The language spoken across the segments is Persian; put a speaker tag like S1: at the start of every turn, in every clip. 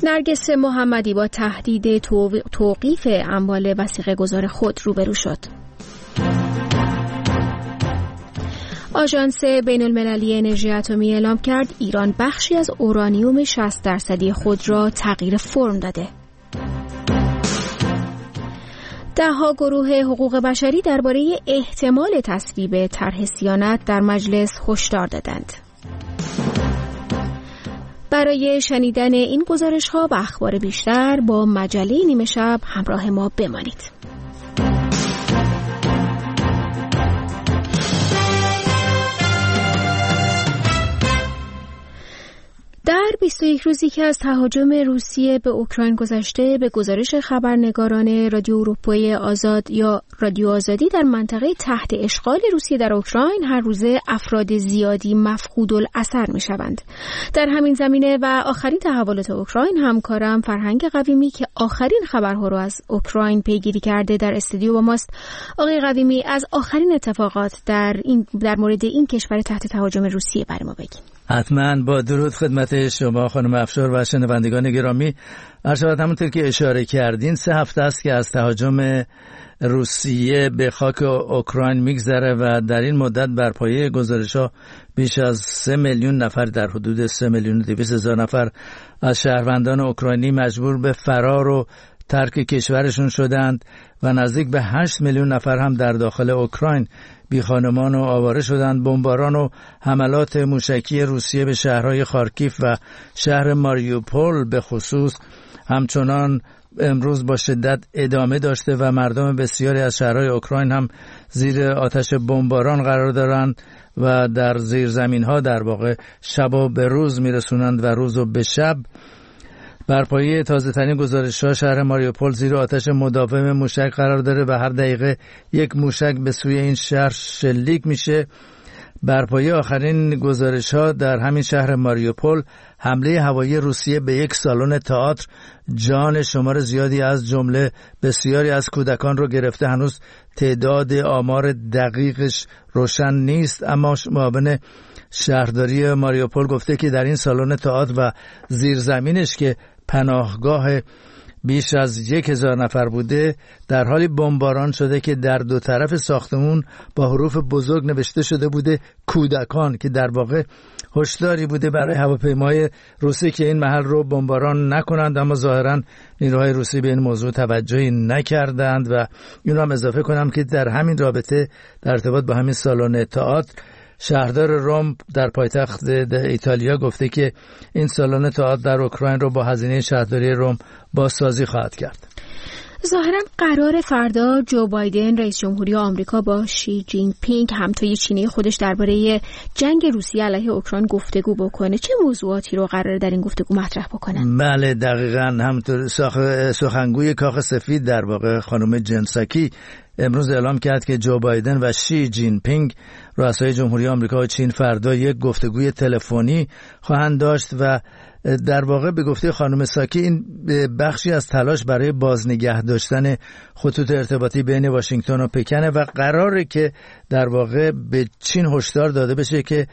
S1: نرگس محمدی با تهدید توقیف اموال وثیقه گذار خود روبرو شد. آژانس بین المللی انرژی اتمی اعلام کرد ایران بخشی از اورانیوم 60% خود را تغییر فرم داده. ده‌ها گروه حقوق بشری درباره احتمال تصویب طرح صیانت در مجلس هشدار دادند. برای شنیدن این گزارش‌ها و اخبار بیشتر با مجله نیمه شب همراه ما بمانید. در 21 روزی که از تهاجم روسیه به اوکراین گذشته، به گزارش خبرنگاران رادیو اروپای آزاد یا رادیو آزادی، در منطقه تحت اشغال روسیه در اوکراین هر روزه افراد زیادی مفقودالاثر می‌شوند. در همین زمینه و آخرین تحولات اوکراین، همکارم فرهنگ قویمی که آخرین خبرها رو از اوکراین پیگیری کرده در استودیو با ماست. آقای قویمی، از آخرین اتفاقات در مورد این کشور تحت تهاجم روسیه برای ما بگین.
S2: حتما. با درود خدمت شما خانم افشار و شنوندگان گرامی. عرض همونطور که اشاره کردین 3 هفته است که از تهاجم روسیه به خاک اوکراین میگذره و در این مدت بر پایه گزارش‌ها بیش از 3 میلیون نفر، در حدود 3,200,000 نفر از شهروندان اوکراینی مجبور به فرار و ترک کشورشون شدند و نزدیک به 8 میلیون نفر هم در داخل اوکراین بی خانمان و آواره شدند. بمباران و حملات موشکی روسیه به شهرهای خارکیف و شهر ماریوپول به خصوص همچنان امروز با شدت ادامه داشته و مردم بسیاری از شهرهای اوکراین هم زیر آتش بمباران قرار دارند و در زیرزمین‌ها در واقع شب به روز میرسونند و روز به شب. بر پایه تازه‌ترین گزارش‌ها شهر ماریوپول زیر آتش مداوم موشک قرار داره و هر دقیقه یک موشک به سوی این شهر شلیک میشه. بر پایه آخرین گزارش‌ها در همین شهر ماریوپول حمله هوایی روسیه به یک سالن تئاتر جان شمار زیادی از جمله بسیاری از کودکان رو گرفته. هنوز تعداد آمار دقیقش روشن نیست، اما معاون شهرداری ماریوپول گفته که در این سالن تئاتر و زیرزمینش که پناهگاه بیش از 1,000 نفر بوده، در حالی بمباران شده که در دو طرف ساختمون با حروف بزرگ نوشته شده بوده کودکان، که در واقع هشداری بوده برای هواپیماهای روسی که این محل رو بمباران نکنند، اما ظاهرا نیروهای روسی به این موضوع توجهی نکردند. و این رو هم اضافه کنم که در همین رابطه در ارتباط با همین سالن تئاتر، شهردار روم در پایتخت ایتالیا گفته که این سالن تئاتر در اوکراین رو با هزینه شهرداری روم بازسازی خواهد کرد.
S1: ظاهرا قرار فردا جو بایدن رئیس جمهوری آمریکا با شی جین پینگ، همتای چینی خودش، درباره جنگ روسیه علیه اوکراین گفتگو بکنه. چه موضوعاتی رو قراره در این گفتگو مطرح بکنن؟
S2: بله دقیقاً همونطور. سخنگوی کاخ سفید در واقع خانم جن ساکی امروز اعلام کرد که جو بایدن و شی جین پینگ رؤسای جمهوری آمریکا و چین فردا یک گفتگوی تلفنی خواهند داشت و در واقع به گفته خانم ساکی این بخشی از تلاش برای بازنگه داشتن خطوط ارتباطی بین واشنگتن و پکن و قراره که در واقع به چین هشدار داده بشه که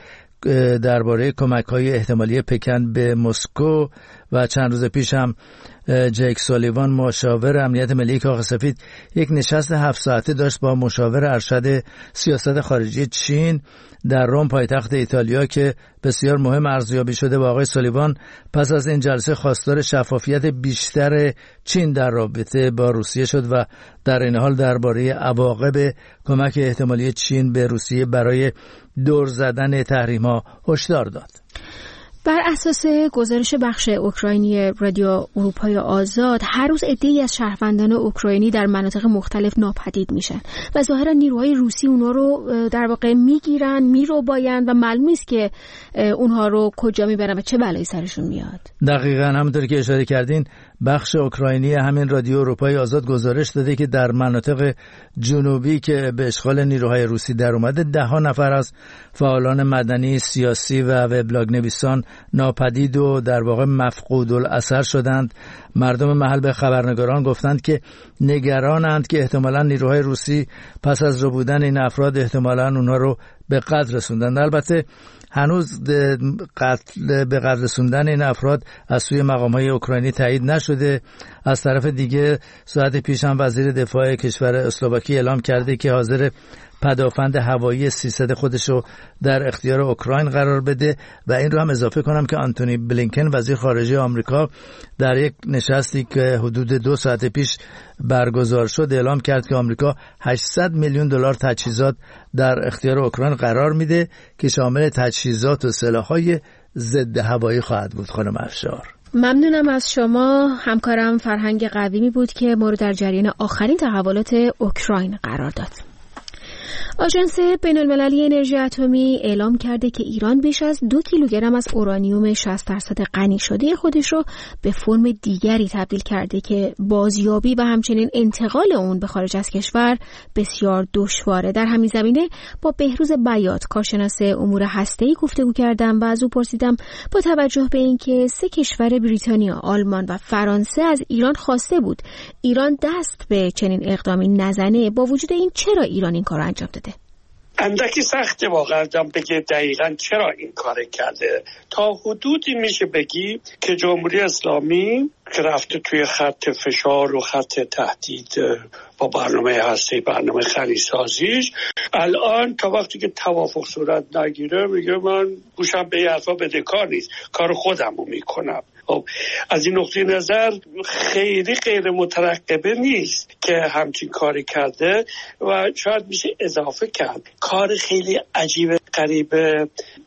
S2: درباره کمک‌های احتمالی پکن به مسکو. و چند روز پیش هم جیک سالیوان مشاور امنیت ملی کاخ سفید یک نشست 7 ساعته داشت با مشاور ارشد سیاست خارجی چین در روم پایتخت ایتالیا که بسیار مهم ارزیابی شده. و آقای سالیوان پس از این جلسه خواستار شفافیت بیشتر چین در رابطه با روسیه شد و در این حال درباره عواقب کمک احتمالی چین به روسیه برای دور زدن تحریم‌ها هشدار داد.
S1: بر اساس گزارش بخش اوکراینی رادیو اروپای آزاد، هر روز عده‌ای از شهروندان اوکراینی در مناطق مختلف ناپدید میشن و ظاهرا نیروهای روسی اونها رو در واقع میگیرن، میروبایند و معلوم نیست که اونها رو کجا میبرن و چه بلایی سرشون میاد.
S2: دقیقاً همونطور که اشاره کردین، بخش اوکراینی همین رادیو اروپای آزاد گزارش داده که در مناطق جنوبی که به اشغال نیروهای روسی در اومده 10 نفر از فعالان مدنی، سیاسی و وبلاگ نویسان ناپدید و در واقع مفقود الاثر شدند. مردم محل به خبرنگاران گفتند که نگرانند که احتمالاً نیروهای روسی پس از ربودن این افراد احتمالاً اونها رو به قتل رسوندند. البته هنوز به قتل رسوندن این افراد از سوی مقام‌های اوکراینی تایید نشده. از طرف دیگه ساعت پیش هم وزیر دفاع کشور اسلواکی اعلام کرده که حاضر پدافند هوایی 300 خودش رو در اختیار اوکراین قرار بده و این رو هم اضافه کنم که آنتونی بلینکن وزیر خارجه آمریکا در یک نشستی که حدود 2 ساعت پیش برگزار شد اعلام کرد که آمریکا 800 میلیون دلار تجهیزات در اختیار اوکراین قرار میده که شامل تجهیزات و سلاح‌های ضد هوایی خواهد بود. خانم افشار،
S1: ممنونم از شما. همکارم فرهنگ قویمی بود که ما رو در جریان آخرین تحولات اوکراین قرار داد. آژانس بین‌المللی انرژی اتمی اعلام کرده که ایران بیش از 2 کیلوگرم از اورانیوم 60% غنی شده خودش رو به فرم دیگری تبدیل کرده که بازیابی و همچنین انتقال اون به خارج از کشور بسیار دشواره. در همین زمینه با بهروز بیات کارشناس امور هسته‌ای گفتگو کردم و از او پرسیدم با توجه به اینکه 3 کشور بریتانیا، آلمان و فرانسه از ایران خواسته بود ایران دست به چنین اقدامی نزنه، با وجود این چرا ایران این کار رو انجام داده؟
S3: اندکی سخته واقعا بگه دقیقاً چرا این کار کرده. تا حدودی میشه بگی که جمهوری اسلامی که رفته توی خط فشار و خط تهدید با برنامه هسته، برنامه خلیسازیش، الان تا وقتی که توافق صورت نگیره میگه من گوشم به حرفا بدهکار نیست، کار خودم رو میکنم. از این نقطه نظر خیلی غیر مترقبه نیست که همچین کاری کرده و شاید میشه اضافه کرد کار خیلی عجیب غریبه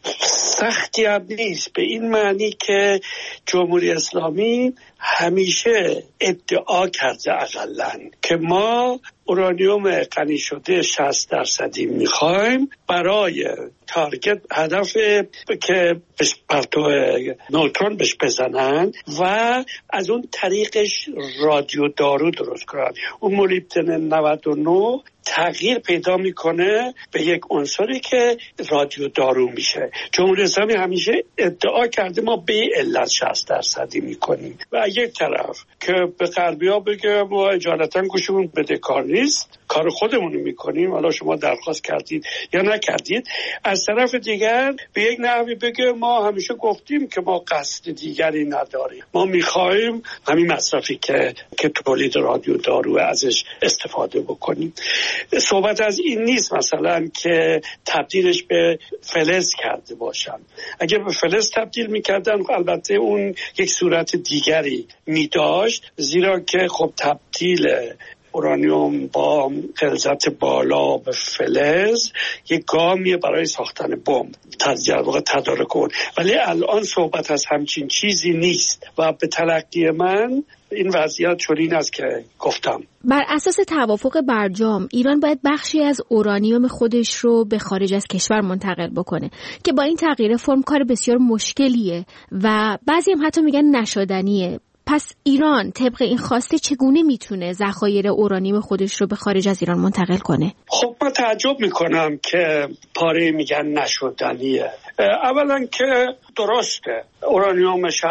S3: سختی هم نیست، به این معنی که جمهوری اسلامی همیشه ادعا کرده اقلن که ما اورانیوم غنی شده 60% میخوایم برای تارگت هدف که پرتو نوترون بهش بزنن و از اون طریقش رادیو دارو درست کنن. اون مولیبدن 99 تغییر پیدا میکنه به یک عنصری که رادیو دارو میشه. جمهوری اسلامی همیشه ادعا کرده ما به علت 60% میکنیم و یک طرف که به غربی‌ها بگه ما اجالتا گوشمون بدهکار نیست، کار خودمون میکنیم، حالا شما درخواست کردید یا نکردید. از طرف دیگر به یک نحوی بگه ما همیشه گفتیم که ما قصد دیگری نداریم، ما میخوایم همین مصرفی که تولید رادیو دارو ازش استفاده بکنیم. صحبت از این نیست مثلا که تبدیلش به فلز کرده باشن. اگر به فلز تبدیل میکردن البته اون یک صورت دیگری میداشت، زیرا که خب تبدیل اورانیوم با غلظت بالا به فلز یک گامیه برای ساختن بمب در واقع تدارک اون، ولی الان صحبت از همچین چیزی نیست و به تلقی من این وضعیت چنین است که گفتم.
S1: بر اساس توافق برجام ایران باید بخشی از اورانیوم خودش رو به خارج از کشور منتقل بکنه که با این تغییر فرم کار بسیار مشکلیه و بعضی هم حتی میگن نشدنیه. پس ایران طبق این خواسته چگونه میتونه ذخایر اورانیوم خودش رو به خارج از ایران منتقل کنه؟
S3: خب من تعجب میکنم که پاره میگن نشدنیه. اولا که درسته اورانیوم 60%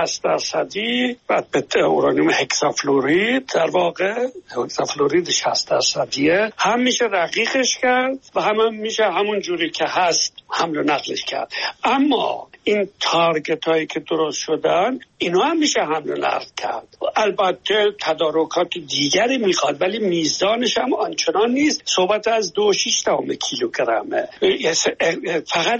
S3: بعد به اورانیوم هکسافلورید، در واقع هکسافلورید 60% هم میشه رقیقش کرد و هم میشه همون جوری که هست حمل و نقلش کرد. اما این تارگت هایی که درست شدن اینا هم میشه حمل و نقل کرد. البته تدارکات دیگری میخواد ولی میزانش هم آنچنان نیست. صحبت از 2.6 کیلوگرمه. فقط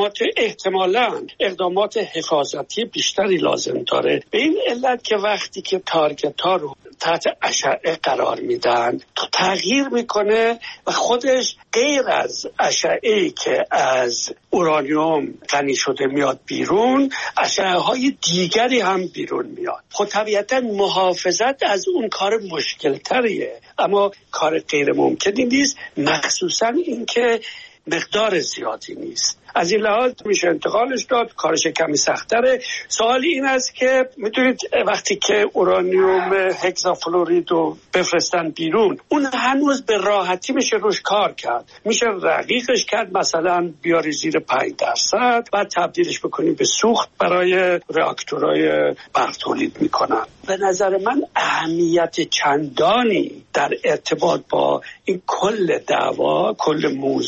S3: احتمالاً اقدامات حفاظتی بیشتری لازم داره، به این علت که وقتی که تارگت ها رو تحت اشعه قرار میدن تغییر میکنه و خودش غیر از اشعه‌ای که از اورانیوم غنی شده میاد بیرون، اشعه های دیگری هم بیرون میاد. خب طبیعتا محافظت از اون کار مشکل تریه، اما کار غیر ممکنی نیست، مخصوصا این که مقدار زیادی نیست. از این لحاظ میشه انتقالش داد، کارش کمی سخت‌تره. سوال این است که میدونید وقتی که اورانیوم هکسافلورید رو بفرستن بیرون، اون هنوز به راحتی میشه روش کار کرد، میشه رقیقش کرد، مثلا بیاری زیر 5% بعد تبدیلش بکنیم به سوخت برای راکتورهای برق تولید میکنن. به نظر من اهمیت چندانی در ارتباط با این کل دعوا، کل موضوع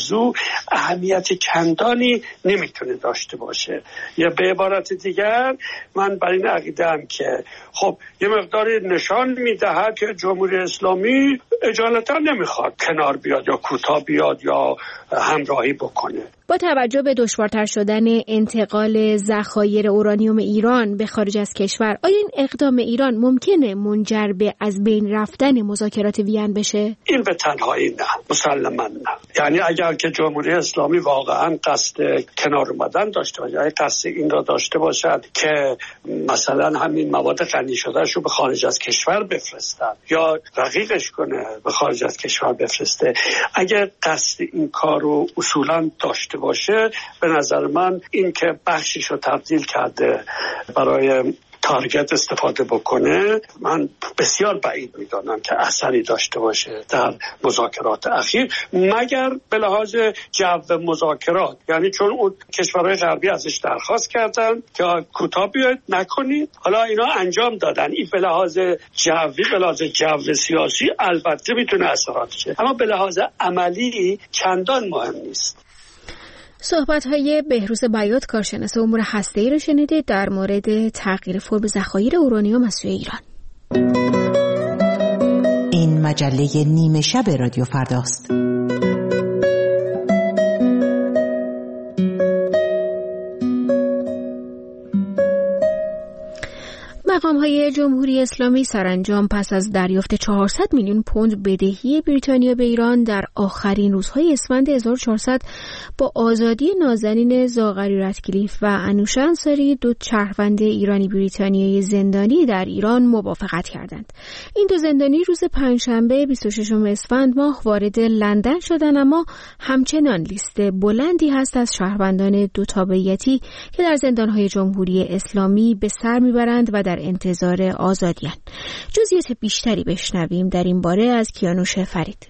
S3: اهمیت چندانی نمیتونه داشته باشه. یا به عبارت دیگر من بر این عقیده‌ام که خب یه مقدار نشان میدهد که جمهوری اسلامی اجالتا نمیخواد کنار بیاد یا کوتاه بیاد یا همراهی بکنه.
S1: با توجه به دشوارتر شدن انتقال ذخایر اورانیوم ایران به خارج از کشور، آیا این اقدام ایران ممکنه منجر به از بین رفتن مذاکرات وین بشه؟
S3: این به تنهایی نه، مسلماً نه. یعنی اگر که جمهوری اسلامی واقعاً قصد کنار اومدن داشته باشه، قصد این را داشته باشد که مثلا همین مواد غنی شدهش رو به خارج از کشور بفرستن یا رقیقش کنه به خارج از کشور بفرسته، اگر قصد این کار رو اصولاً داشته باشه، به نظر من این که بخشیش رو تبدیل کرده برای تارگت استفاده بکنه، من بسیار بعید میدانم که اثری داشته باشه در مذاکرات اخیر، مگر به لحاظ جو مذاکرات. یعنی چون اون کشورهای غربی ازش درخواست کردن که کوتاه بیاید نکنید، حالا اینا انجام دادن. این به لحاظ جوی، به لحاظ جو سیاسی البته میتونه اثرات شه، اما به لحاظ عملی چندان مهم نیست.
S1: صحبت‌های بهروز بیات، کارشناس امور هسته‌ای رو شنیدید در مورد تغییر فرم ذخایر اورانیوم از سوی ایران.
S4: این مجله نیمه شب رادیو فرداست.
S1: مقام‌های جمهوری اسلامی سرانجام پس از دریافت 400 میلیون پوند بدهی بریتانیا به ایران در آخرین روزهای اسفند 1400 با آزادی نازنین زاغری رتکلیف و انوشه انصاری، دو شهروند ایرانی بریتانیایی زندانی در ایران، موافقت کردند. این دو زندانی روز پنجشنبه 26 اسفند ماه وارد لندن شدند، اما همچنان لیست بلندی هست از شهروندان دو تابعیتی که در زندان‌های جمهوری اسلامی به سر میبرند و در انتظار آزادیان. جزئیات بیشتری بشنویم در این باره از کیانوش فرید.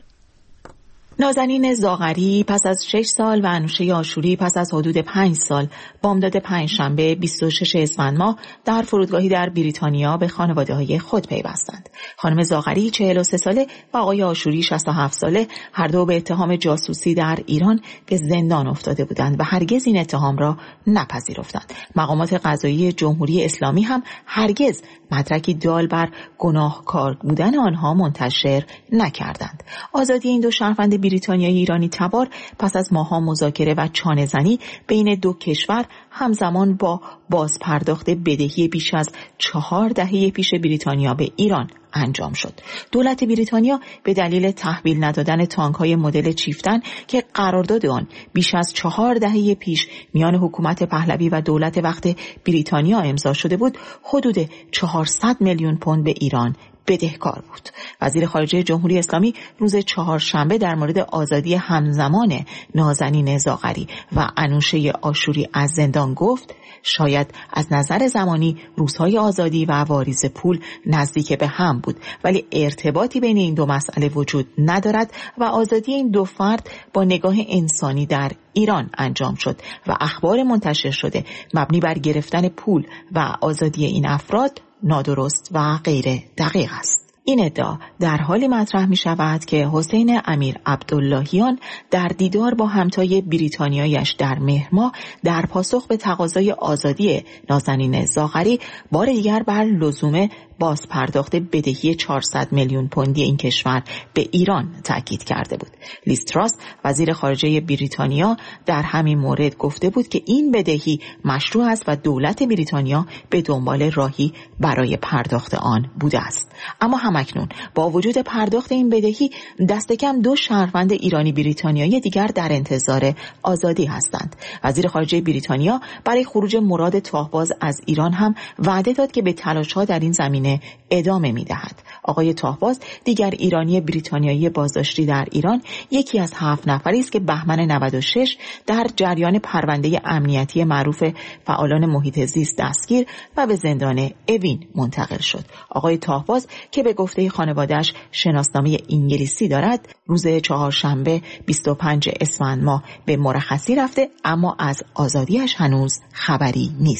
S5: نازنین زاغری پس از 6 سال و انوشه آشوری پس از حدود 5 سال بامداد پنجشنبه 26 اسفند ماه در فرودگاهی در بریتانیا به خانواده‌های خود پیوستند. خانم زاغری 43 ساله و آقای آشوری 67 ساله هر دو به اتهام جاسوسی در ایران به زندان افتاده بودند و هرگز این اتهام را نپذیرفتند. مقامات قضایی جمهوری اسلامی هم هرگز مدرکی دال بر گناهکار بودن آنها منتشر نکردند. آزادی این دو شهروند بریتانیایی ایرانی تبار پس از ماه‌ها مذاکره و چانه‌زنی بین دو کشور همزمان با بازپرداخت بدهی بیش از 4 دهه پیش بریتانیا به ایران انجام شد. دولت بریتانیا به دلیل تحویل ندادن تانک‌های مدل چیفتن که قرارداد آن بیش از 4 دهه پیش میان حکومت پهلوی و دولت وقت بریتانیا امضا شده بود، حدود 400 میلیون پوند به ایران بدهکار بود. وزیر خارجه جمهوری اسلامی روز چهارشنبه در مورد آزادی همزمان نازنین زاغری و انوشه آشوری از زندان گفت شاید از نظر زمانی روزهای آزادی و واریز پول نزدیک به هم بود، ولی ارتباطی بین این دو مسئله وجود ندارد و آزادی این دو فرد با نگاه انسانی در ایران انجام شد و اخبار منتشر شده مبنی بر گرفتن پول و آزادی این افراد نادرست و غیر دقیق است. این ادعا در حالی مطرح می شود که حسین امیر عبداللهیان در دیدار با همتای بریتانیایش در مهر ماه در پاسخ به تقاضای آزادی نازنین زاغری بار دیگر بر لزوم باز پرداخت بدهی 400 میلیون پوندی این کشور به ایران تاکید کرده بود. لیز تراس وزیر خارجه بریتانیا در همین مورد گفته بود که این بدهی مشروع است و دولت بریتانیا به دنبال راهی برای پرداخت آن بوده است. اما همکنون با وجود پرداخت این بدهی دست کم 2 شهروند ایرانی بریتانیایی دیگر در انتظار آزادی هستند. وزیر خارجه بریتانیا برای خروج مراد تاهباز از ایران هم وعده داد که به تلاش‌ها در این زمینه ادامه می‌دهد. آقای تاهباز دیگر ایرانی بریتانیایی بازداشتی در ایران، یکی از 7 نفری است که بهمن 96 در جریان پرونده امنیتی معروف فعالان محیط زیست دستگیر و به زندان اوین منتقل شد. آقای تاهباز که به گفته خانواده‌اش شناسنامه انگلیسی دارد، روز چهارشنبه 25 اسفند ماه به مرخصی رفته، اما از آزادیش هنوز خبری نیست.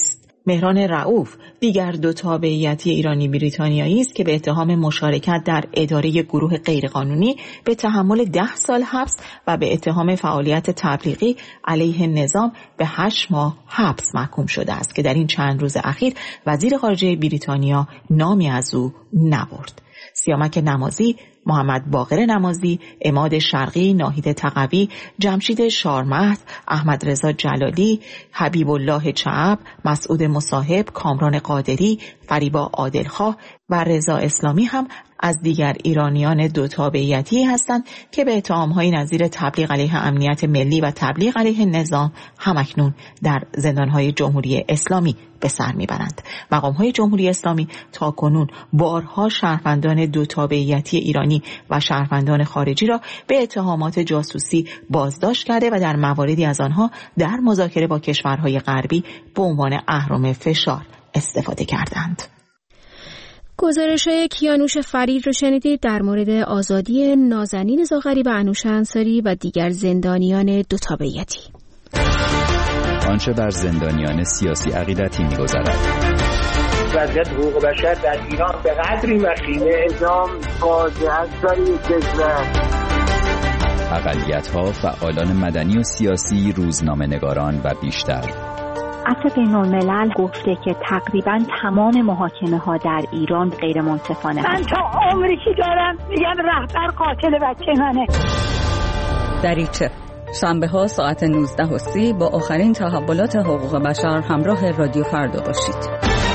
S5: مهران رؤوف دیگر دو تابعیتی ایرانی بریتانیایی است که به اتهام مشارکت در اداره گروه غیرقانونی به تحمل 10 سال حبس و به اتهام فعالیت تبلیغی علیه نظام به 8 ماه حبس محکوم شده است که در این چند روز اخیر وزیر خارجه بریتانیا نامی از او نبرد. سیامک نمازی، محمد باقر نمازی، عماد شرقی، ناهید تقوی، جمشید شارمهد، احمد رضا جلالی، حبیب الله چعب، مسعود مصاحب، کامران قادری، فریبا عادلخواه و رضا اسلامی هم از دیگر ایرانیان دو تابعیتی هستند که به اتهام‌های نظیر تبلیغ علیه امنیت ملی و تبلیغ علیه نظام همکنون در زندان‌های جمهوری اسلامی به سر میبرند. مقام‌های جمهوری اسلامی تاکنون بارها شهروندان دو تابعیتی ایرانی و شهروندان خارجی را به اتهامات جاسوسی بازداشت کرده و در مواردی از آنها در مذاکره با کشورهای غربی به عنوان اهرم فشار استفاده کردند.
S1: گزارش کیانوش فرید رو شنیدید در مورد آزادی نازنین زاغری و انوشه انصاری و دیگر زندانیان دو تابعیتی.
S6: آنچه بر زندانیان سیاسی عقیدتی می‌گذرد.
S7: وضعیت حقوق بشر در ایران به قدری وخیمه، اعدام فاجعه است در این کشور.
S6: اقلیت‌ها، فعالان مدنی و سیاسی، روزنامه‌نگاران و بیشتر.
S8: عفو بین‌الملل گفته که تقریباً تمام محاکمه‌ها در ایران غیر منصفانه.
S9: من تا عمری که دارم میگم رهبر قاتل بچه منه.
S10: دریچه شنبه‌ها ساعت 19:30 با آخرین تحولات حقوق بشر همراه رادیو فردا باشید.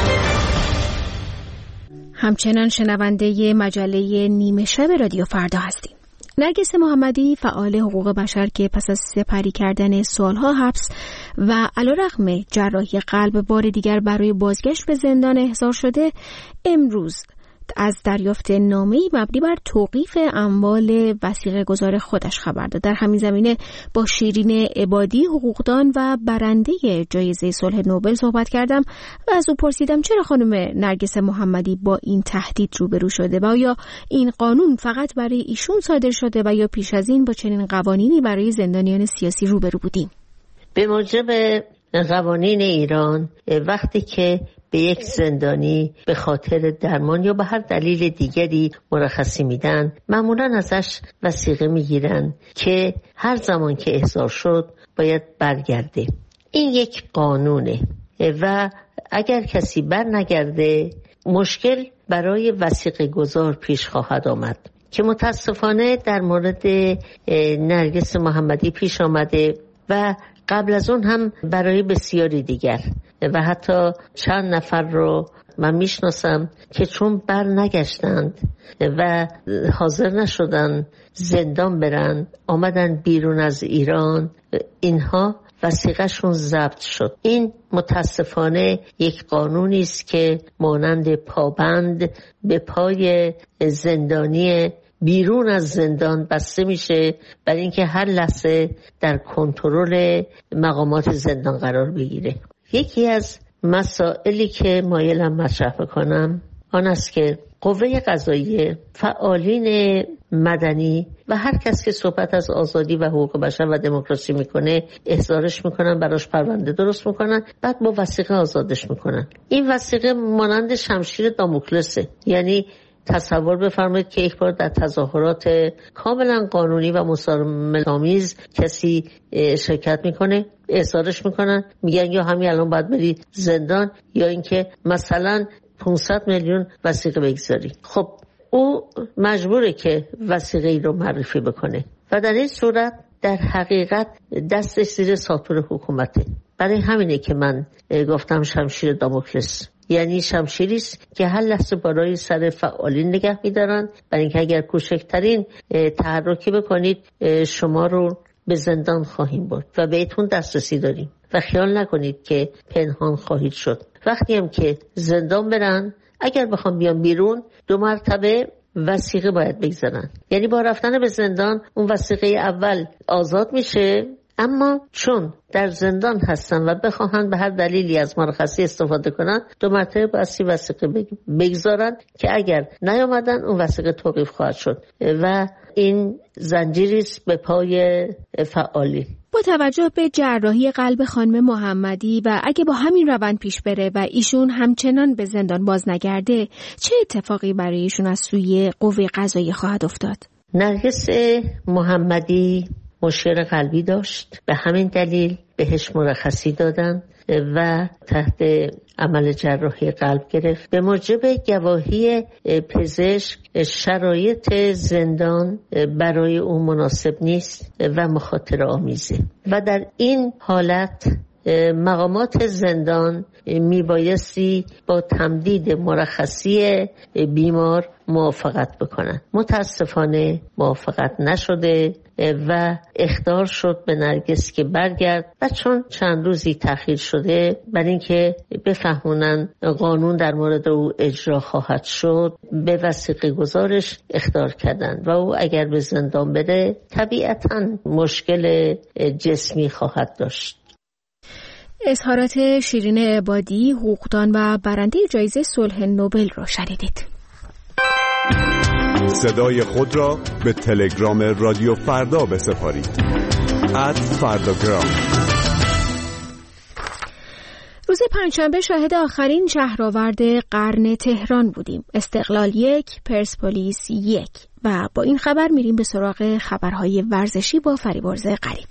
S1: همچنان شنونده مجله نیمه شب رادیو فردا هستیم. نرگس محمدی فعال حقوق بشر که پس از سپری کردن سالها حبس و علیرغم جراحی قلب بار دیگر برای بازگشت به زندان احضار شده، امروز از دریافت نامه‌ای مبنی بر توقیف اموال وثیقه گذار خودش خبر داد. در همین زمینه با شیرین عبادی، حقوقدان و برنده جایزه صلح نوبل صحبت کردم و از او پرسیدم چرا خانم نرگس محمدی با این تهدید روبرو شده و آیا این قانون فقط برای ایشون صادر شده و یا پیش از این با چنین قوانینی برای زندانیان سیاسی روبرو بودیم؟
S11: به موجب قوانین ایران وقتی که به یک زندانی به خاطر درمان یا به هر دلیل دیگری مرخصی میدن، معمولا ازش وثیقه میگیرن که هر زمان که احضار شد باید برگرده. این یک قانونه و اگر کسی بر نگرده مشکل برای وثیقه گذار پیش خواهد آمد که متاسفانه در مورد نرگس محمدی پیش آمده و قبل از اون هم برای بسیاری دیگر و حتی چند نفر رو من میشناسم که چون بر نگشتند و حاضر نشدن زندان برن، آمدن بیرون از ایران، اینها وثیقه‌شون ضبط شد. این متاسفانه یک قانونی است که مانند پابند به پای زندانی بیرون از زندان بسته میشه برای اینکه هر لحظه در کنترل مقامات زندان قرار بگیره. یکی از مسائلی که مایلم مطرح بکنم آن است که قوه قضاییه، فعالین مدنی و هر کس که صحبت از آزادی و حقوق بشر و دموکراسی میکنه احضارش میکنن، براش پرونده درست میکنن، بعد با وثیقه آزادش میکنن. این وثیقه مانند شمشیر داموکلسه، یعنی تصور بفرمایید که یک بار در تظاهرات کاملا قانونی و مسالمت‌آمیز کسی شرکت میکنه، احضارش میکنن، میگن یا همین الان باید بری زندان یا اینکه مثلا 500 میلیون وثیقه بگذاری. خب او مجبوره که وثیقه ای رو معرفی بکنه و در این صورت در حقیقت دستش زیر ساطور حکومته. برای همینه که من گفتم شمشیر داموکلس، یعنی شمشیری است که هر لحظه بالای سر فعالین نگه می‌دارن، برای اینکه اگر کوچکترین تحرکی بکنید شما رو به زندان خواهیم برد و بهتون دسترسی داریم و خیال نکنید که پنهان خواهید شد. وقتی هم که زندان برن، اگر بخوام بیان بیرون 2 مرتبه وثیقه باید بگذارن، یعنی با رفتن به زندان اون وثیقه اول آزاد میشه، اما چون در زندان هستن و بخواهند به هر دلیلی از مرخصی استفاده کنن 2 مرتبه باید وثیقه بگذارن که اگر نیامدن اون وثیقه توقیف خواهد شد و این زنجیری است به پای فعالی.
S1: با توجه به جراحی قلب خانم محمدی و اگه با همین روند پیش بره و ایشون همچنان به زندان باز نگرده، چه اتفاقی برای ایشون از سوی قوه قضاییه خواهد افتاد؟
S11: نرگس محمدی مشکل قلبی داشت، به همین دلیل بهش مرخصی دادن و تحت عمل جراحی قلب گرفت. به موجب گواهی پزشک شرایط زندان برای او مناسب نیست و مخاطره آمیزه و در این حالت مقامات زندان میبایستی با تمدید مرخصی بیمار موافقت بکنن. متاسفانه موافقت نشده و اخطار شد به نرگس که برگرد و چون چند روزی تأخیر شده برای اینکه بفهمونن قانون در مورد او اجرا خواهد شد، به وثیقه گزارش اخطار کردن و او اگر به زندان بره طبیعتاً مشکل جسمی خواهد داشت.
S1: اظهارات شیرین عبادی، حقوقدان و برنده جایزه صلح نوبل را شنیدید.
S12: صدای خود را به تلگرام رادیو فردا بسپارید. @فرداگرام.
S1: روز پنجشنبه شاهد آخرین شهرآورد قرن تهران بودیم. استقلال 1، پرسپولیس 1 و با این خبر میریم به سراغ خبرهای ورزشی با فریبرز غریب.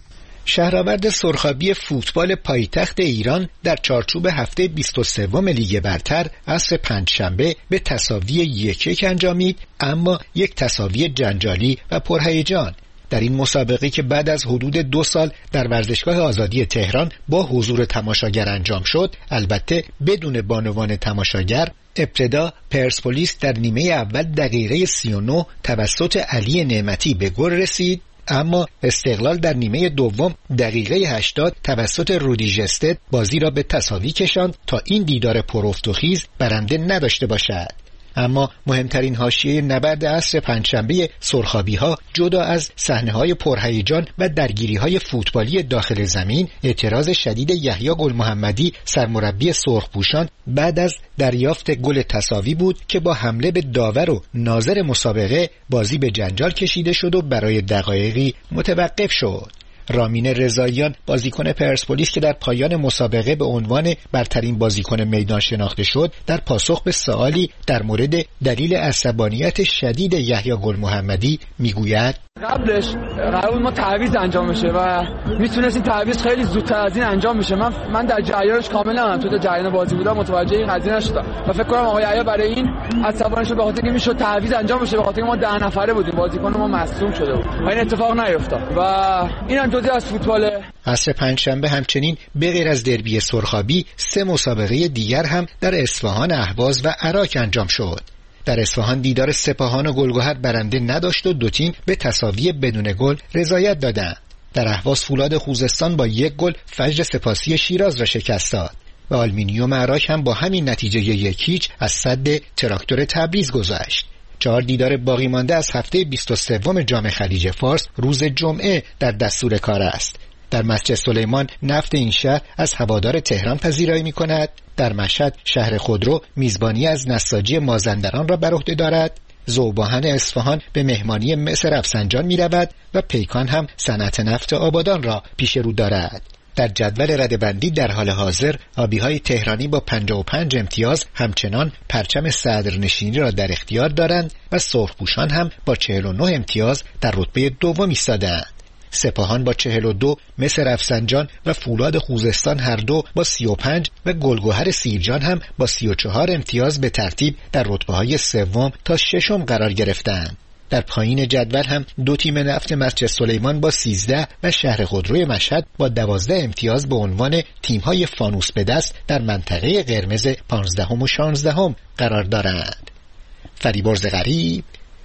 S13: شهرآورد سرخابی فوتبال پایتخت ایران در چارچوب هفته 23 لیگ برتر عصر پنجشنبه به تساوی 1-1 انجامید، اما یک تساوی جنجالی و پرهیجان. در این مسابقه که بعد از حدود 2 سال در ورزشگاه آزادی تهران با حضور تماشاگر انجام شد، البته بدون بانوان تماشاگر، ابتدا پرسپولیس در نیمه اول دقیقه 39 توسط علی نعمتی به گل رسید، اما استقلال در نیمه دوم دقیقه 80 توسط رودی ژستد بازی را به تساوی کشاند تا این دیدار پرافت و خیز برنده نداشته باشد. اما مهمترین حاشیه نبرد عصر پنجشنبه سرخابی‌ها جدا از صحنه‌های پرهیجان و درگیری‌های فوتبالی داخل زمین، اعتراض شدید یحیی گل محمدی سرمربی سرخپوشان بعد از دریافت گل تساوی بود که با حمله به داور و ناظر مسابقه بازی به جنجال کشیده شد و برای دقایقی متوقف شد. رامین رضاییان بازیکن پرسپولیس که در پایان مسابقه به عنوان برترین بازیکن میدان شناخته شد، در پاسخ به سوالی در مورد دلیل عصبانیت شدید یحیی گل محمدی میگوید:
S14: قبلش قرار ما تعویض انجام بشه و میتونست این تعویض خیلی زودتر از این انجام بشه. من در جریانش کاملا تو جریان بازی بودم، متوجه این قضیه نشدم و فکر کنم آقای یحیی برای این عصبانی شد، به خاطر اینکه میشد تعویض انجام بشه، به خاطر اینکه ما 10 نفره بودیم، بازیکن ما مصدوم شده بود و این اتفاق نیفتاد و این هم جزئی از فوتباله.
S13: عصر پنجشنبه همچنین به غیر از دربی سرخابی 3 مسابقه دیگر هم در اصفهان، اهواز و عراق انجام شد. در اصفهان دیدار سپاهان و گلگهر برنده نداشت و 2 تیم به تساوی بدون گل رضایت دادند. در اهواز فولاد خوزستان با 1 گل فجر سپاسی شیراز را شکست داد و آلومینیوم عراق هم با همین نتیجه 1-0 از سد تراکتور تبریز گذشت. 4 دیدار باقی مانده از هفته 23 جام خلیج فارس روز جمعه در دستور کار است. در مسجد سلیمان نفت این شهر از هوادار تهران پذیرایی می‌کند. در مشهد شهر خودرو میزبانی از نساجی مازندران را بر عهده دارد. ذوباهن اصفهان به مهمانی مس رفسنجان می‌رود و پیکان هم صنعت نفت آبادان را پیش رو دارد. در جدول رده‌بندی در حال حاضر آبی‌های تهرانی با 55 امتیاز همچنان پرچم صدرنشینی را در اختیار دارند و سرخپوشان هم با 49 امتیاز در رتبه دوم ایستاده‌اند. سپاهان با 42، مس رفسنجان و فولاد خوزستان هر دو با 35 و گلگهر سیرجان هم با 34 امتیاز به ترتیب در رتبه‌های 3 تا 6 قرار گرفتند. در پایین جدول هم 2 تیم نفت مسجد سلیمان با 13 و شهر خودروی مشهد با 12 امتیاز به عنوان تیم‌های فانوس به دست در منطقه قرمز 15 و 16 قرار دارند. فریبرز غریب،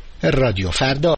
S13: رادیو فردا.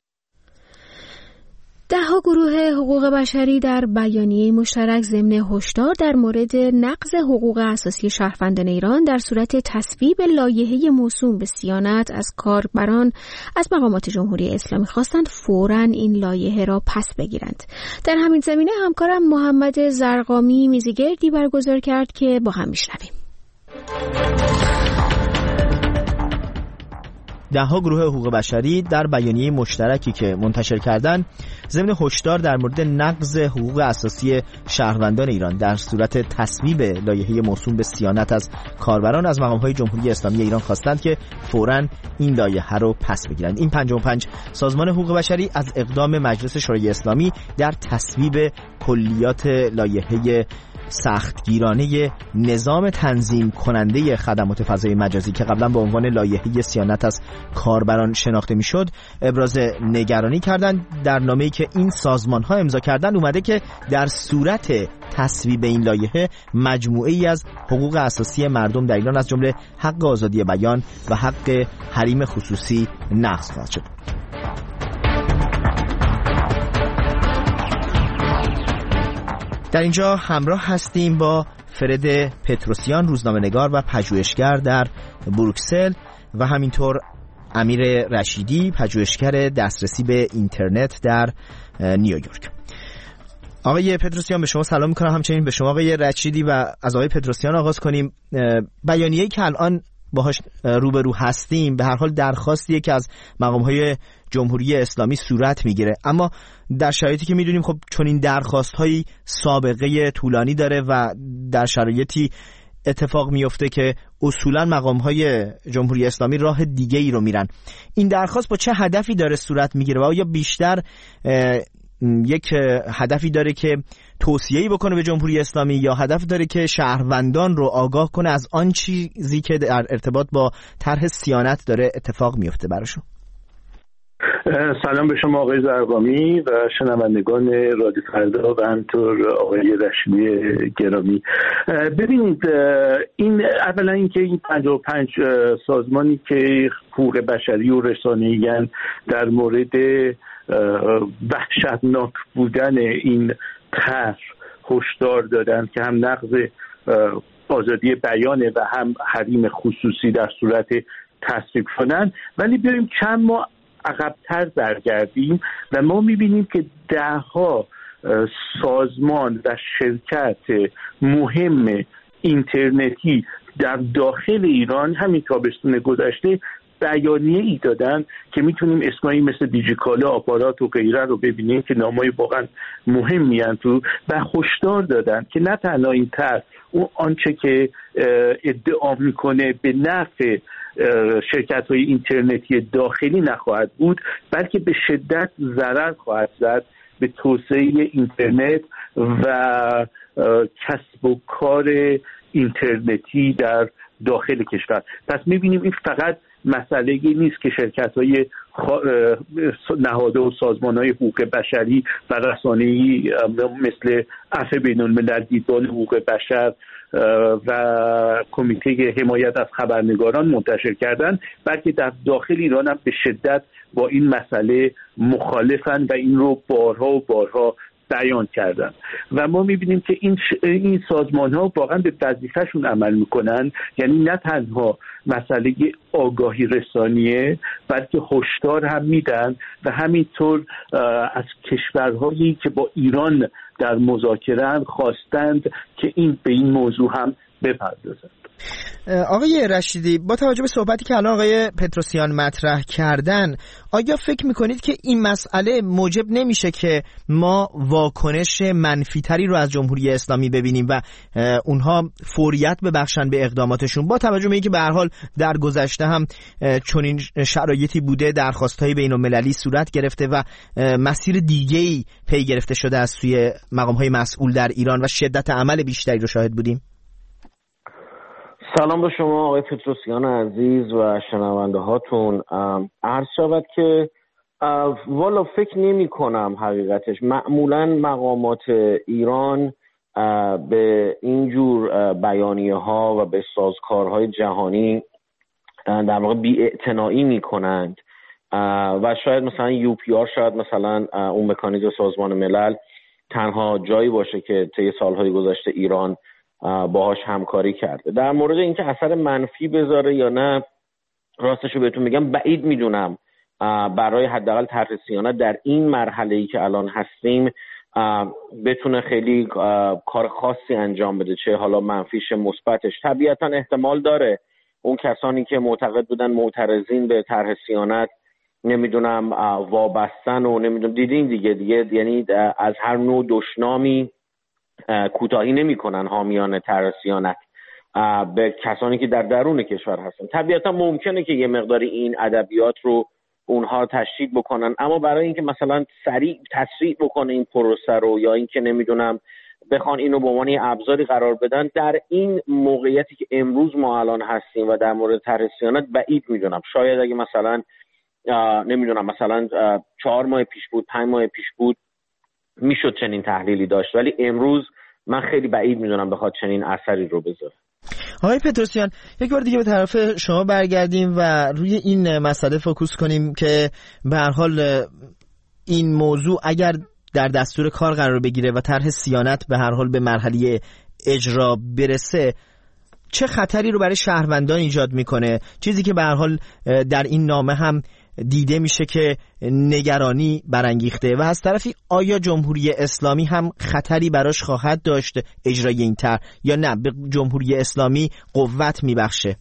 S1: 10 گروه حقوق بشری در بیانیه مشترک ضمن هشدار در مورد نقض حقوق اساسی شهروندان ایران در صورت تصویب لایحه موسوم به صیانت از کاربران از مقامات جمهوری اسلامی خواستند فوراً این لایحه را پس بگیرند. در همین زمینه همکارم محمد زرقامی میزگردی برگزار کرد که با هم میشنویم.
S15: ده‌ها گروه حقوق بشری در بیانیه مشترکی که منتشر کردند ضمن هشدار در مورد نقض حقوق اساسی شهروندان ایران در صورت تصویب لایحه موسوم به صیانت از کاربران از مقام‌های جمهوری اسلامی ایران خواستند که فوراً این لایحه رو پس بگیرند. این 55 سازمان حقوق بشری از اقدام مجلس شورای اسلامی در تصویب کلیات لایحه سختگیرانه نظام تنظیم کننده خدمات فضای مجازی که قبلا به عنوان لایحه صیانت از کاربران شناخته میشد ابراز نگرانی کردند. در نامه‌ای که این سازمان‌ها امضا کردند اومده که در صورت تصویب این لایحه مجموعه‌ای از حقوق اساسی مردم در ایران از جمله حق آزادی بیان و حق حریم خصوصی نقض خواهد شد. در اینجا همراه هستیم با فرد پتروسیان، روزنامه‌نگار و پژوهشگر در بروکسل و همینطور امیر رشیدی، پژوهشگر دسترسی به اینترنت در نیویورک. آقای پتروسیان به شما سلام می‌کنم، همچنین به شما آقای رشیدی، و از آقای پتروسیان آغاز کنیم. بیانیه‌ای که الان باهاش روبرو هستیم به هر حال درخواستیه که از مقام‌های جمهوری اسلامی صورت میگیره، اما در شرایطی که میدونیم خب چون این درخواست‌هایی سابقه طولانی داره و در شرایطی اتفاق میفته که اصولاً مقام‌های جمهوری اسلامی راه دیگه‌ای رو میرن، این درخواست با چه هدفی داره صورت میگیره و آیا بیشتر یک هدفی داره که توصیه‌ای بکنه به جمهوری اسلامی یا هدف داره که شهروندان رو آگاه کنه از آن چیزی که در ارتباط با طرح صیانت داره اتفاق میفته براشون؟
S7: سلام به شما آقای زرقامی و شنوندگان رادیو فردا و همینطور آقای رشیدی گرامی. ببینید، این اولا اینکه این 55 سازمانی که حقوق بشری و رسانه‌ای در مورد وحشتناک بودن این طرح هشدار دادن که هم نقض آزادی بیانه و هم حریم خصوصی در صورت تصویب کنن، ولی بریم چند ماه عقب‌تر برگردیم و ما می‌بینیم که ده‌ها سازمان و شرکت مهم اینترنتی در داخل ایران همین تابستون گذشته بیانیه ای دادن که میتونیم اسمایی مثل دیجیکالا، آپارات و غیره رو ببینیم که نامای واقعا مهمی هستند تو، و هشدار دادن که نه تنها این طرح اون آنچه که ادعا میکنه به نفع شرکت‌های اینترنتی داخلی نخواهد بود، بلکه به شدت ضرر خواهد زد به توسعه اینترنت و کسب و کار اینترنتی در داخل کشور. پس می‌بینیم این فقط مسئله نیست که شرکت‌های نهادها و سازمان‌های حقوق بشری و رسانه‌ای مثل عفو بین‌الملل، دیدبان حقوق بشر و کمیته حمایت از خبرنگاران منتشر کردن، بلکه در داخل ایران هم به شدت با این مسئله مخالفن و این رو بارها و بارها بیان کردن و ما می‌بینیم که این سازمان‌ها واقعا به وظیفه‌شون عمل می‌کنن، یعنی نه تنها مسئله آگاهی رسانیه بلکه هشدار هم میدن و همینطور از کشورهایی که با ایران در مذاکره خواستند که این به این موضوع هم بپردازند.
S15: آقای رشیدی، با توجه به صحبتی که الان آقای پتروسیان مطرح کردن، آیا فکر میکنید که این مسئله موجب نمیشه که ما واکنش منفیتری رو از جمهوری اسلامی ببینیم و اونها فوریت ببخشن به اقداماتشون، با توجه به اینکه به هر حال در گذشته هم چنین شرایطی بوده، درخواست‌های بین‌المللی صورت گرفته و مسیر دیگه‌ای پی گرفته شده از سوی مقام‌های مسئول در ایران و شدت عمل بیشتری رو شاهد بودیم؟
S16: سلام به شما آقای پتروسیان عزیز و شنونده هاتون. عرض شود که والا فکر نمی کنم حقیقتش معمولا مقامات ایران به اینجور بیانیه ها و به سازکارهای جهانی در واقع بی‌اعتنایی می کنند و شاید مثلا UPR، شاید مثلا اون مکانیزم سازمان ملل تنها جایی باشه که طی سالهای گذشته ایران باهاش همکاری کرده. در مورد اینکه اثر منفی بذاره یا نه، راستشو بهتون میگم بعید میدونم برای حداقل طرح صیانت در این مرحله‌ای که الان هستیم بتونه خیلی کار خاصی انجام بده، چه حالا منفیش مثبتش. طبیعتا احتمال داره اون کسانی که معتقد بودن معترضین به طرح صیانت نمیدونم وابستن و نمیدونم دیدین دیگه یعنی از هر نوع دشنامی کوتاهی نمیکنن حامیان طرح صیانت به کسانی که در درون کشور هستن. طبیعتا ممکنه که یه مقداری این ادبیات رو اونها تشدید بکنن، اما برای اینکه مثلا سریع تسریع بکنه این پروسه رو یا اینکه نمیدونم بخوان اینو به عنوان ابزاری قرار بدن در این موقعیتی که امروز ما الان هستیم و در مورد طرح صیانت بعید میدونم. شاید اگه مثلا نمیدونم مثلا 4 ماه پیش بود 5 ماه پیش بود میشد چنین تحلیلی داشت، ولی امروز من خیلی بعید میدونم بخواد چنین اثری رو بذاره.
S15: آقای پتروسیان، یک بار دیگه به طرف شما برگردیم و روی این مسئله فوکوس کنیم که به هر حال این موضوع اگر در دستور کار قرار بگیره و طرح صیانت به هر حال به مرحله اجرا برسه چه خطری رو برای شهروندان ایجاد میکنه؟ چیزی که به هر حال در این نامه هم دیده میشه که نگرانی برانگیخته و از طرفی آیا جمهوری اسلامی هم خطری براش خواهد داشت اجرای این طرح یا نه به جمهوری اسلامی قوت میبخشه؟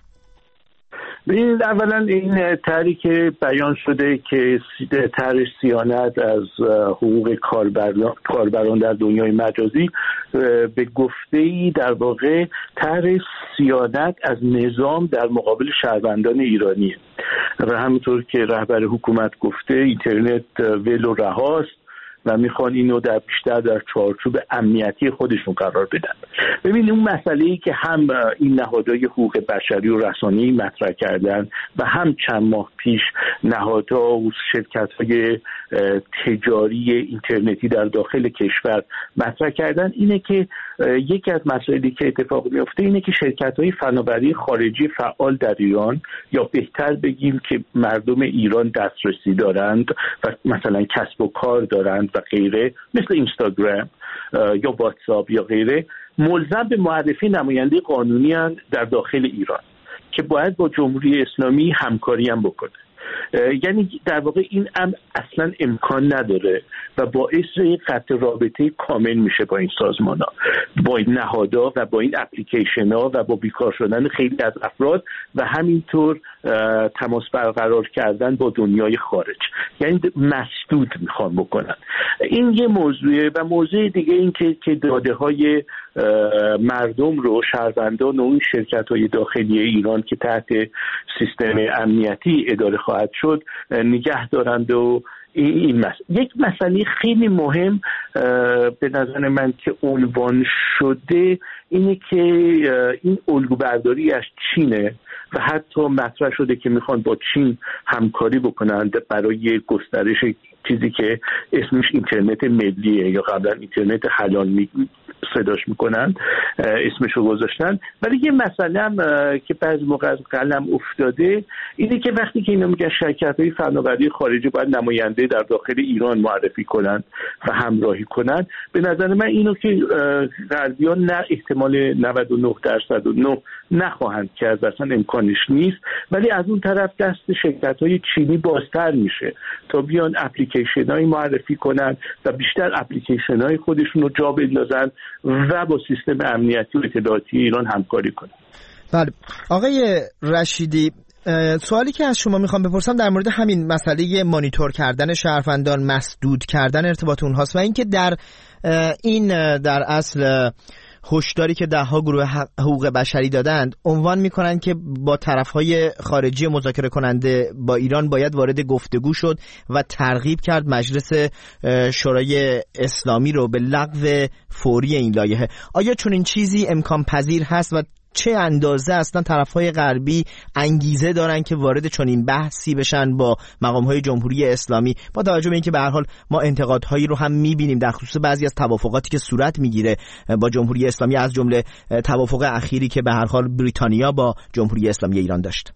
S7: ببینید، اولا این طرحی که بیان شده که طرح صیانت از حقوق کاربران در دنیای مجازی به گفته‌ای در واقع طرح صیانت از نظام در مقابل شهروندان ایرانیه و همونطور که رهبر حکومت گفته اینترنت ول و رهاست و میخوان اینو بیشتر در چارچوب امنیتی خودشون قرار بدن. ببینید اون مسئله‌ای که هم این نهادهای حقوق بشری و رسانه‌ای مطرح کردن و هم چند ماه پیش نهادها و شرکت‌های تجاری اینترنتی در داخل کشور مطرح کردن اینه که یکی از مسائلی که اتفاق میفته اینه که شرکت‌های فناوری خارجی فعال در ایران یا بهتر بگیم که مردم ایران دسترسی دارند و مثلا کسب و کار دارند و غیره، مثل اینستاگرام یا واتساپ یا غیره، ملزم به معرفی نماینده قانونی هستند در داخل ایران که باید با جمهوری اسلامی همکاری هم بکنه. یعنی در واقع این اصلا امکان نداره و باعث قطع رابطه کامل میشه با این سازمان ها، با این نهادها و با این اپلیکیشن ها و با بیکار شدن خیلی از افراد و همینطور تماس برقرار کردن با دنیای خارج، یعنی مسدود میخوان بکنن. این یه موضوعه و موضوع دیگه این که داده های مردم رو، شهروندان و اون شرکت های داخلی ایران که تحت سیستم امنیتی اداره خواهد شد نگه دارند و این یک مسئله خیلی مهم به نظر من که عنوان شده اینه که این الگوبرداری از چینه و حتی مطرح شده که میخوان با چین همکاری بکنند برای گسترش چیزی که اسمش اینترنت ملیه یا قبلا اینترنت حلال صداش میکنن، اسمشو گذاشتن. ولی یه مسئله هم که بعضی موقع از قلم افتاده اینه که وقتی که اینا میگن شرکت‌های فناوری خارجی باید نماینده در داخل ایران معرفی کنن و همراهی کنن، به نظر من اینو که غربیان نه احتمال 99% نخواهند کرد، اصلا امکانش نیست، ولی از اون طرف دست شرکت‌های چینی بازتر میشه تا بیان اپلیکیشن‌های معرفی کنن و بیشتر اپلیکیشن‌های خودشون رو جا بندازن و با سیستم امنیتی و اطلاعاتی ایران همکاری کنن.
S15: بله آقای رشیدی، سوالی که از شما میخوام بپرسم در مورد همین مسئله مانیتور کردن شهروندان، مسدود کردن ارتباط اونهاست و اینکه در این در اصل هشداری که دهها گروه حقوق بشری دادند عنوان میکنن که با طرفهای خارجی مذاکره کننده با ایران باید وارد گفتگو شد و ترغیب کرد مجلس شورای اسلامی رو به لغو فوری این لایحه. آیا چون این چیزی امکان پذیر هست و چه اندازه اصلا طرفهای غربی انگیزه دارن که وارد چنین بحثی بشن با مقامهای جمهوری اسلامی، با توجه به اینکه به هر حال ما انتقادهایی رو هم میبینیم در خصوص بعضی از توافقاتی که صورت میگیره با جمهوری اسلامی، از جمله توافق اخیری که به هر حال بریتانیا با جمهوری اسلامی ایران داشت؟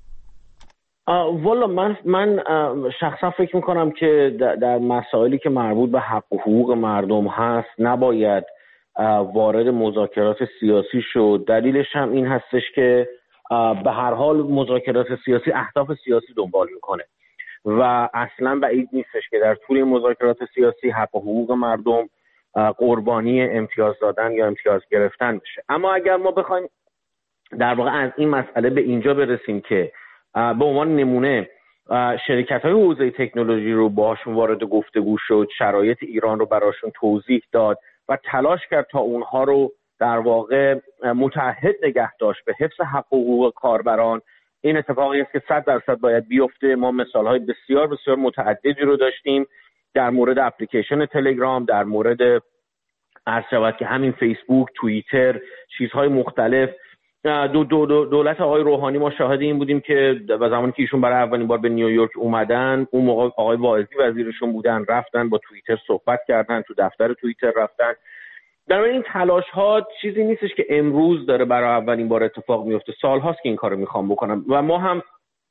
S16: والا من شخصا فکر میکنم که در مسائلی که مربوط به حق و حقوق مردم هست نباید وارد مذاکرات سیاسی شد. دلیلش هم این هستش که به هر حال مذاکرات سیاسی اهداف سیاسی دنبال میکنه و اصلا بعید نیستش که در طول مذاکرات سیاسی حق و حقوق مردم قربانی امتیاز دادن یا امتیاز گرفتن بشه. اما اگر ما بخوایم در واقع از این مسئله به اینجا برسیم که به عنوان نمونه شرکت‌های حوزه تکنولوژی رو باهاشون وارد گفتگو شد، شرایط ایران رو براشون توضیح داد و تلاش کرد تا اونها رو در واقع متعهد نگه داشت به حفظ حق و حقوق کاربران. این اتفاقی است که 100% باید بیفته. ما مثال‌های بسیار بسیار متعددی رو داشتیم در مورد اپلیکیشن تلگرام، در مورد عرض شود که همین فیسبوک، توییتر، چیزهای مختلف. دولت آقای روحانی ما شاهد این بودیم که و زمانی که ایشون برای اولین بار به نیویورک اومدن، اون موقع آقای واعظی وزیرشون بودن، رفتن با توییتر صحبت کردن، تو دفتر توییتر رفتن. در این تلاش ها چیزی نیستش که امروز داره برای اولین بار اتفاق میفته، سالهاست که این کارو میخوام بکنم و ما هم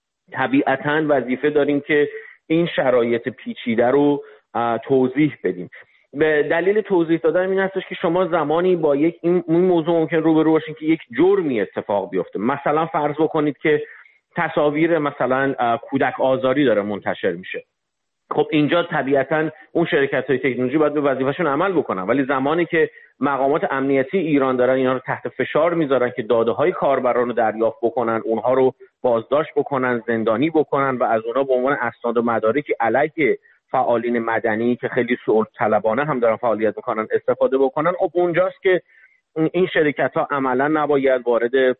S16: طبیعتاً وظیفه داریم که این شرایط پیچیده رو توضیح بدیم. به دلیل توضیح دادن این هستش که شما زمانی با این موضوع ممکن روبرو باشین که یک جرمی اتفاق بیفته. مثلا فرض بکنید که تصاویر مثلا کودک آزاری داره منتشر میشه. خب اینجا طبیعتاً اون شرکت‌های تکنولوژی باید به وظیفه‌شون عمل بکنن، ولی زمانی که مقامات امنیتی ایران دارن اینا رو تحت فشار میذارن که داده‌های کاربران رو دریافت بکنن، اونها رو بازداشت بکنن، زندانی بکنن و از اونها به عنوان اسناد و مدارکی علیه فعالین مدنی که خیلی صلح طلبانه هم دارن فعالیت میکنن استفاده بکنن، خب اونجاست که این شرکت‌ها عملاً نباید وارد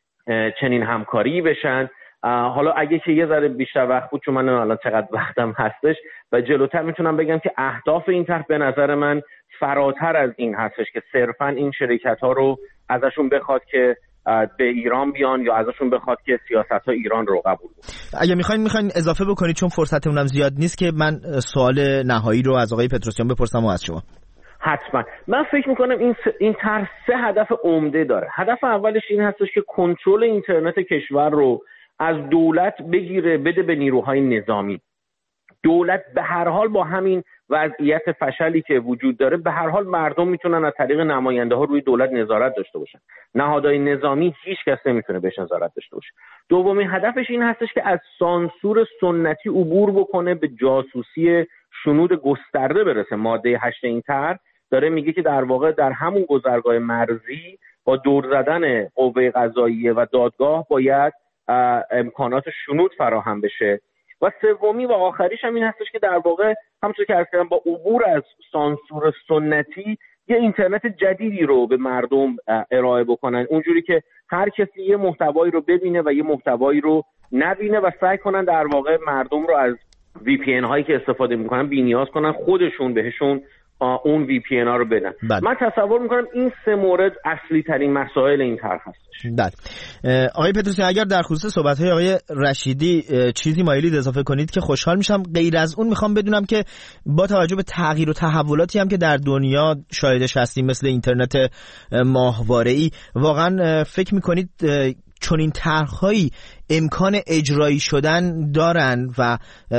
S16: چنین همکاری بشن. حالا اگه که یه ذره بیشتر وقت بود، چون من الان چقدر وقتم هستش و جلوتر میتونم بگم که اهداف این طرح به نظر من فراتر از این هستش که صرفاً این شرکت‌ها رو ازشون بخواد که به ایران بیان یا ازشون بخواد که سیاست‌های ایران رو قبول کنن.
S15: اگه میخواین اضافه بکنید چون فرصتمون هم زیاد نیست که من سوال نهایی رو از آقای پتروسیان بپرسم و از شما.
S16: حتما. من فکر میکنم این طرح 3 هدف عمده داره. هدف اولش این هستش که کنترل اینترنت کشور رو از دولت بده به نیروهای نظامی. دولت به هر حال با همین وضعیت فشلی که وجود داره به هر حال مردم میتونن از طریق نماینده ها روی دولت نظارت داشته باشن. نهادهای نظامی هیچ کس نمیتونه بهش نظارت داشته باشه. دومین هدفش این هستش که از سانسور سنتی عبور بکنه، به جاسوسی شنود گسترده برسه. ماده 8 این طرح داره میگه که در واقع در همون گذرگاه مرزی با دور زدن قوه قضاییه و دادگاه باید امکانات شنود فراهم بشه. و سومی و آخریش هم این هستش که در واقع همونطور که عرض کردم با عبور از سانسور سنتی یه اینترنت جدیدی رو به مردم ارائه بکنن، اونجوری که هر کسی یه محتوایی رو ببینه و یه محتوایی رو نبینه و سعی کنن در واقع مردم رو از VPN هایی که استفاده میکنن بی‌نیاز کنن، خودشون بهشون اون VPN ها رو بدن. من تصور میکنم این 3 مورد اصلی ترین مسائل این طرح هستش.
S15: آقای پتروسیان اگر در خصوص صحبت های آقای رشیدی چیزی مایلید اضافه کنید که خوشحال میشم. غیر از اون میخوام بدونم که با توجه به تغییر و تحولاتی هم که در دنیا شاهدش هستیم مثل اینترنت ماهواره‌ای، واقعا فکر میکنید چون این طرح‌هایی امکان اجرایی شدن دارن و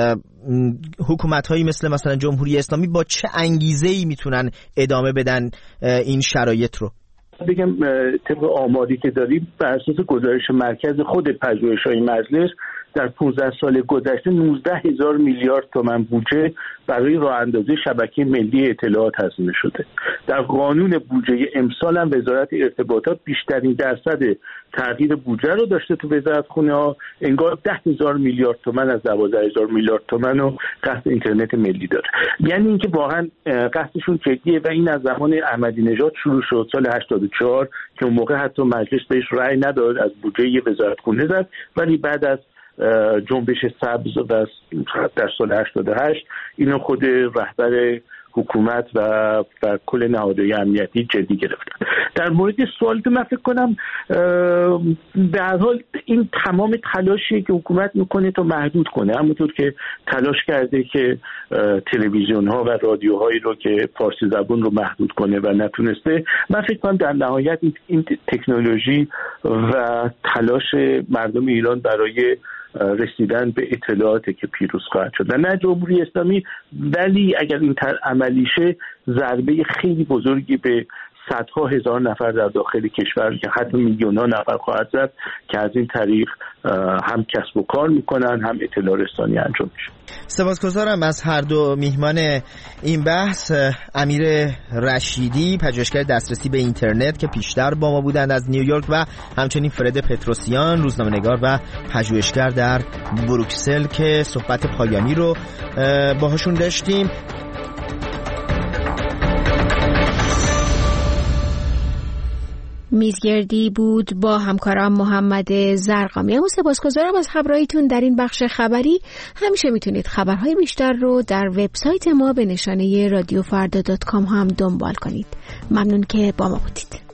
S15: حکومت‌هایی مثلا جمهوری اسلامی با چه انگیزه‌ای میتونن ادامه بدن این شرایط رو؟
S7: بگم طبق آماری که داریم بر اساس گزارش مرکز خود پژوهش‌های مجلس در 15 سال گذشته 19,000 میلیارد تومان بودجه برای راه اندازی شبکه ملی اطلاعات هزینه شده. در قانون بودجه امسال هم وزارت ارتباطات بیشترین درصد تغییر بودجه رو داشته تو وزارتخونه ها. انگار 10,000 میلیارد تومان از 12,000 میلیارد تومان رو قصد اینترنت ملی داره. یعنی اینکه واقعا قصدشون جدیه و این از زمان احمدی نژاد شروع شد سال 84 که اون موقع حتی مجلس بهش رأی نداد، از بودجه وزارتخونه زد، ولی بعد از جنبش سبز و در سال 88 اینو خود رهبر حکومت و کل نهادهای امنیتی جدی گرفتن. در مورد سوال که من فکر کنم به هر حال این تمام تلاشی که حکومت میکنه تا محدود کنه، همونطور که تلاش کرده که تلویزیون ها و رادیوهایی رو که فارسی زبان رو محدود کنه و نتونسته، من فکر کنم در نهایت این تکنولوژی و تلاش مردم ایران برای رسیدن به اطلاعاتی که پیروز خواهد شد. نه جمهوری اسلامی، ولی اگر این عملی شه ضربه خیلی بزرگی به صدها هزار نفر در داخل کشور که حتی میلیون‌ها نفر خواهد زد که از این طریق هم کسب و کار میکنن هم اطلاع رسانی انجام میشه.
S15: سپاسگزارم از هر دو میهمان این بحث، امیر رشیدی پژوهشگر دسترسی به اینترنت که پیشتر با ما بودند از نیویورک و همچنین فرد پتروسیان روزنامه‌نگار و پژوهشگر در بروکسل که صحبت پایانی رو باهاشون داشتیم.
S1: میزگردی بود با همکارم محمد زرقامی. اما سپاسگزارم از همراهیتون در این بخش خبری. همیشه میتونید خبرهای بیشتر رو در وبسایت ما به نشانه رادیوفردا.com هم دنبال کنید. ممنون که با ما بودید.